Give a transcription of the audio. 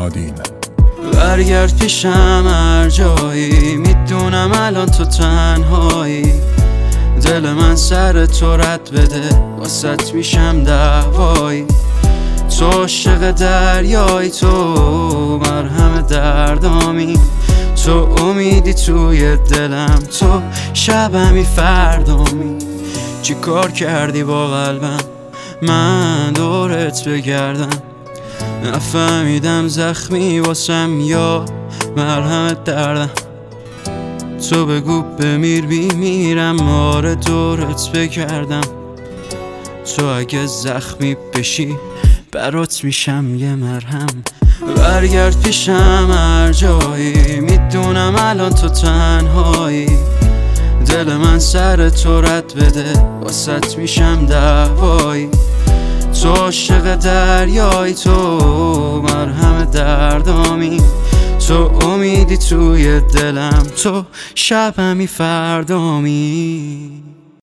نادین. برگرد پیشم هر جایی، میدونم الان تو تنهایی. دل من سر تو رد بده، واسط میشم دعوایی. تو عاشق دریایی، تو مرهم دردامی. تو امیدی توی دلم، تو شبمی فردامی. چی کار کردی با قلبم من دورت بگردم؟ نفهمیدم زخمی واسم یا مرهم دردم. تو بگو بمیر بیمیرم، آره دورت بگردم. تو اگه زخمی بشی برات میشم یه مرهم. برگرد پیشم هر جایی، میدونم الان تو تنهایی. دل من سر تو رد بده، واسط میشم دعوایی. تو عاشق دریایی، تو مرهم دردامی. تو امیدی توی دلم، تو شبمی فردامی.